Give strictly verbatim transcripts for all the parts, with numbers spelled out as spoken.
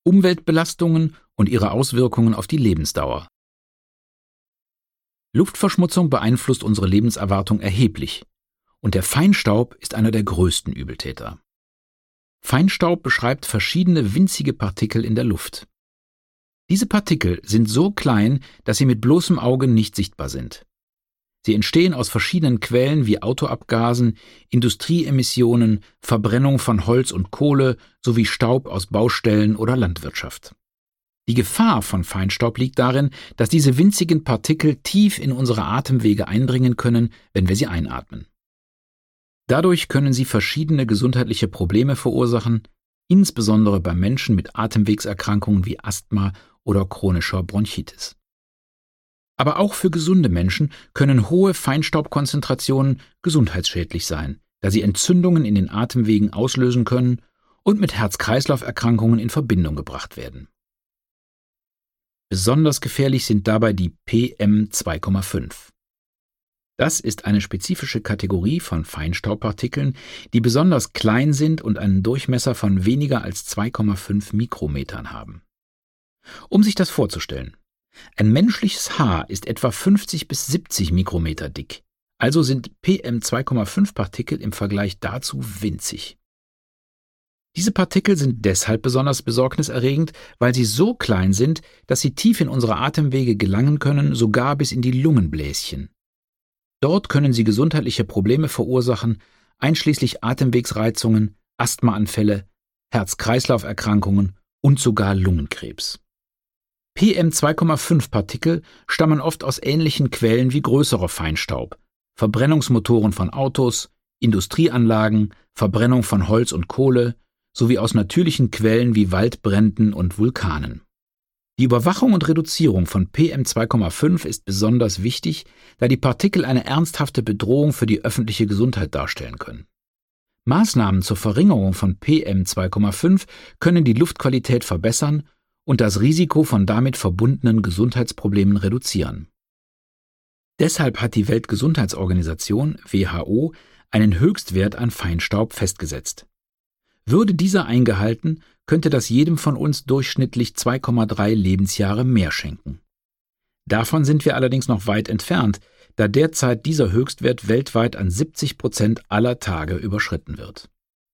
Umweltbelastungen und ihre Auswirkungen auf die Lebensdauer. Luftverschmutzung beeinflusst unsere Lebenserwartung erheblich, und der Feinstaub ist einer der größten Übeltäter. Feinstaub beschreibt verschiedene winzige Partikel in der Luft. Diese Partikel sind so klein, dass sie mit bloßem Auge nicht sichtbar sind. Sie entstehen aus verschiedenen Quellen wie Autoabgasen, Industrieemissionen, Verbrennung von Holz und Kohle sowie Staub aus Baustellen oder Landwirtschaft. Die Gefahr von Feinstaub liegt darin, dass diese winzigen Partikel tief in unsere Atemwege eindringen können, wenn wir sie einatmen. Dadurch können sie verschiedene gesundheitliche Probleme verursachen, insbesondere bei Menschen mit Atemwegserkrankungen wie Asthma oder chronischer Bronchitis. Aber auch für gesunde Menschen können hohe Feinstaubkonzentrationen gesundheitsschädlich sein, da sie Entzündungen in den Atemwegen auslösen können und mit Herz-Kreislauf-Erkrankungen in Verbindung gebracht werden. Besonders gefährlich sind dabei die P M zwei Komma fünf. Das ist eine spezifische Kategorie von Feinstaubpartikeln, die besonders klein sind und einen Durchmesser von weniger als zwei Komma fünf Mikrometern haben. Um sich das vorzustellen: Ein menschliches Haar ist etwa fünfzig bis siebzig Mikrometer dick, also sind P M zwei Komma fünf Partikel im Vergleich dazu winzig. Diese Partikel sind deshalb besonders besorgniserregend, weil sie so klein sind, dass sie tief in unsere Atemwege gelangen können, sogar bis in die Lungenbläschen. Dort können sie gesundheitliche Probleme verursachen, einschließlich Atemwegsreizungen, Asthmaanfälle, Herz-Kreislauf-Erkrankungen und sogar Lungenkrebs. P M zwei Komma fünf Partikel stammen oft aus ähnlichen Quellen wie größerer Feinstaub, Verbrennungsmotoren von Autos, Industrieanlagen, Verbrennung von Holz und Kohle, sowie aus natürlichen Quellen wie Waldbränden und Vulkanen. Die Überwachung und Reduzierung von P M zwei Komma fünf ist besonders wichtig, da die Partikel eine ernsthafte Bedrohung für die öffentliche Gesundheit darstellen können. Maßnahmen zur Verringerung von P M zwei Komma fünf können die Luftqualität verbessern und das Risiko von damit verbundenen Gesundheitsproblemen reduzieren. Deshalb hat die Weltgesundheitsorganisation W H O einen Höchstwert an Feinstaub festgesetzt. Würde dieser eingehalten, könnte das jedem von uns durchschnittlich zwei Komma drei Lebensjahre mehr schenken. Davon sind wir allerdings noch weit entfernt, da derzeit dieser Höchstwert weltweit an siebzig Prozent aller Tage überschritten wird.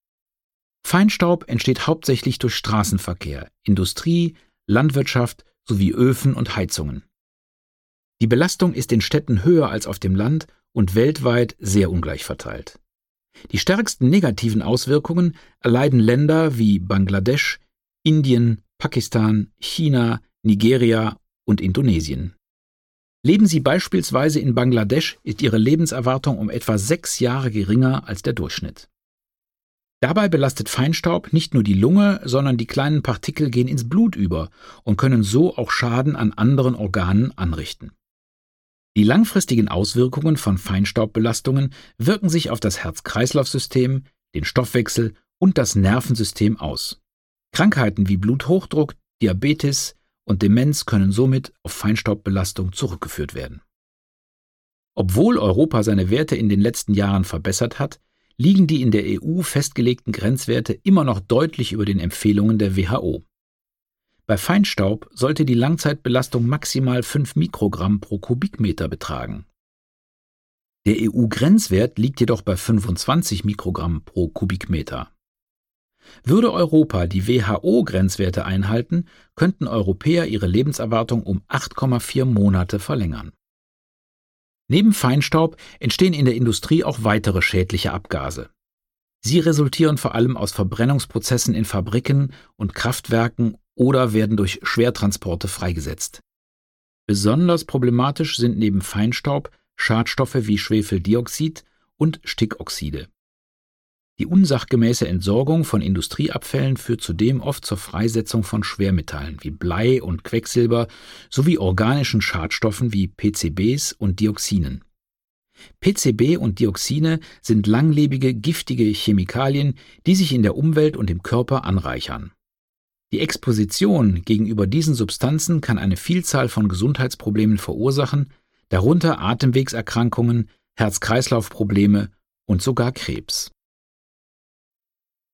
Feinstaub entsteht hauptsächlich durch Straßenverkehr, Industrie, Landwirtschaft sowie Öfen und Heizungen. Die Belastung ist in Städten höher als auf dem Land und weltweit sehr ungleich verteilt. Die stärksten negativen Auswirkungen erleiden Länder wie Bangladesch, Indien, Pakistan, China, Nigeria und Indonesien. Leben Sie beispielsweise in Bangladesch, ist Ihre Lebenserwartung um etwa sechs Jahre geringer als der Durchschnitt. Dabei belastet Feinstaub nicht nur die Lunge, sondern die kleinen Partikel gehen ins Blut über und können so auch Schaden an anderen Organen anrichten. Die langfristigen Auswirkungen von Feinstaubbelastungen wirken sich auf das Herz-Kreislauf-System, den Stoffwechsel und das Nervensystem aus. Krankheiten wie Bluthochdruck, Diabetes und Demenz können somit auf Feinstaubbelastung zurückgeführt werden. Obwohl Europa seine Werte in den letzten Jahren verbessert hat, liegen die in der E U festgelegten Grenzwerte immer noch deutlich über den Empfehlungen der W H O. Bei Feinstaub sollte die Langzeitbelastung maximal fünf Mikrogramm pro Kubikmeter betragen. Der E U-Grenzwert liegt jedoch bei fünfundzwanzig Mikrogramm pro Kubikmeter. Würde Europa die W H O-Grenzwerte einhalten, könnten Europäer ihre Lebenserwartung um acht Komma vier Monate verlängern. Neben Feinstaub entstehen in der Industrie auch weitere schädliche Abgase. Sie resultieren vor allem aus Verbrennungsprozessen in Fabriken und Kraftwerken oder werden durch Schwertransporte freigesetzt. Besonders problematisch sind neben Feinstaub Schadstoffe wie Schwefeldioxid und Stickoxide. Die unsachgemäße Entsorgung von Industrieabfällen führt zudem oft zur Freisetzung von Schwermetallen wie Blei und Quecksilber sowie organischen Schadstoffen wie P C Bs und Dioxinen. P C B und Dioxine sind langlebige, giftige Chemikalien, die sich in der Umwelt und im Körper anreichern. Die Exposition gegenüber diesen Substanzen kann eine Vielzahl von Gesundheitsproblemen verursachen, darunter Atemwegserkrankungen, Herz-Kreislauf-Probleme und sogar Krebs.